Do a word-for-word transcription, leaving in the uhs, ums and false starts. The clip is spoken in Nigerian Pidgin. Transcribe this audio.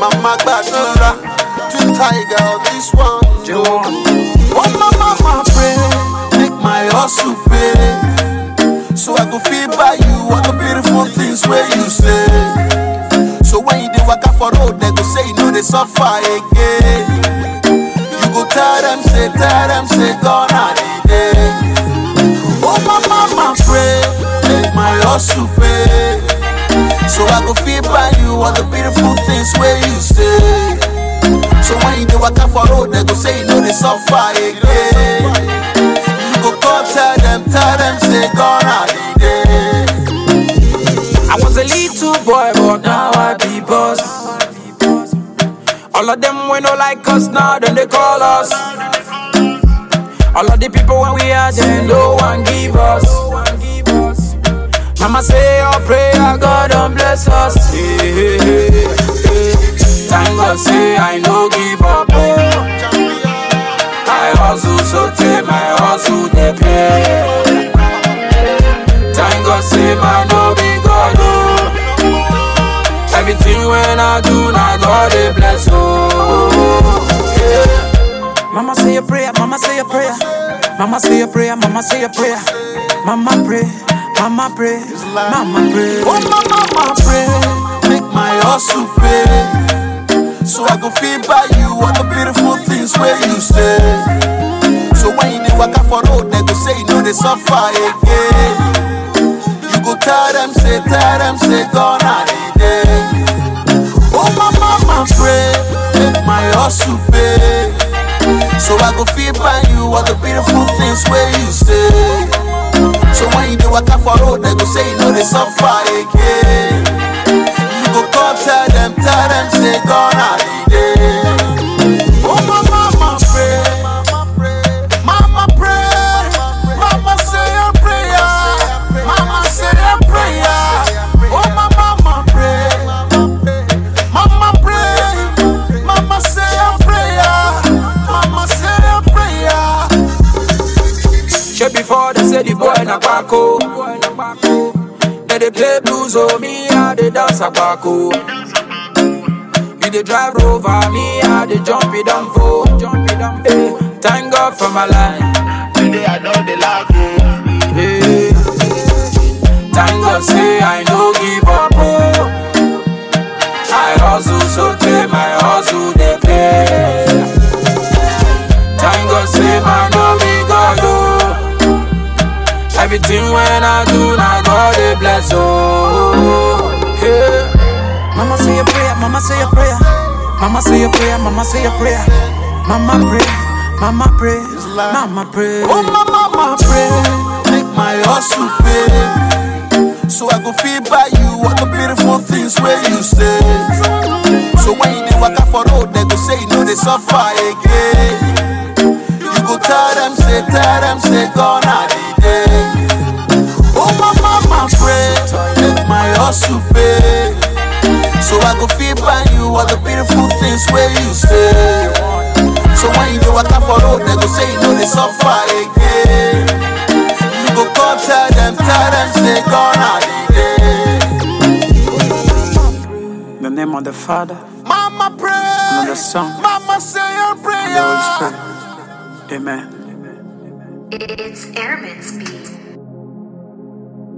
Mama Gbadura, Twin Tiger on this one. Oh my mama pray, make my hustle pay, so I go feel by you all the beautiful things where you say. So when you dey waka for road, they go say you know they suffer again. You go tell them, say, tell them, say, gone are the days. Oh my mama pray, make my hustle pay, so I go feel by you all the beautiful things where you say. So when you dey waka for road, they go say you know they suffer again. You go go tell them, tell them, say, gone are the days. I was a little boy, but now I be boss. All of them we no like us now, then they call us. All of the people when we are there, no one give us. Mama say your prayer, God don't bless us. Hey, hey, hey, hey. Thank God say I no give up. Oh. I hustle so take my hustle they pay. Thank God say my no be God. Oh. Everything when I do, now God they bless. Oh. Yeah. Mama say a prayer, mama say a prayer. Mama say a prayer, mama say a prayer. Mama pray, mama pray, mama pray. Oh my mama pray, make my hustle pay, so I go feel by you all the beautiful things where you say. So when you dey waka for road, they go say you know they suffer again. You go tell them, say, tell them, say, gone are the days. Oh my mama pray, make my hustle pay, so I go feel by you all the beautiful things where you say. So when you dey waka for road, they go say you know they suffer again. You go go tell them, tell them, say, gone are the days. Oh my mama pray, mama pray, mama say a prayer, mama say a prayer. Oh my mama pray, mama pray, mama say a prayer, mama say a prayer. Shit before they say the boy na Paco. Then they play blues, oh me I they dance a Paco. You they drive over me, I they jump it down for. Hey, thank God for my life. Today I know they like you. Hey, thank God say I no give up. Oh. I hustle so take my hustle they pay. Thank God say my no be God. Oh. Everything when I do, now God they bless. Oh, yeah. Mama say a prayer, mama say a prayer. Mama say a prayer, mama say a prayer. Mama pray, mama pray, mama pray. Oh my mama pray, make my hustle pay, so I go feel by you all the beautiful things where you say. So when you dey waka for road, they go say you know they suffer again. You go tell them, say, tell them, say, gone are the days. Oh my mama pray, make my hustle pay, so I go feel by you all the beautiful things where you say. So when you dey waka for road, they go say you know they suffer again. You go go tell them, tell them, say, gone are the days. In the name of the Father, Mama pray, and of the Son, mama say your and prayer. the Holy Spirit. Amen. It's Airman's beat.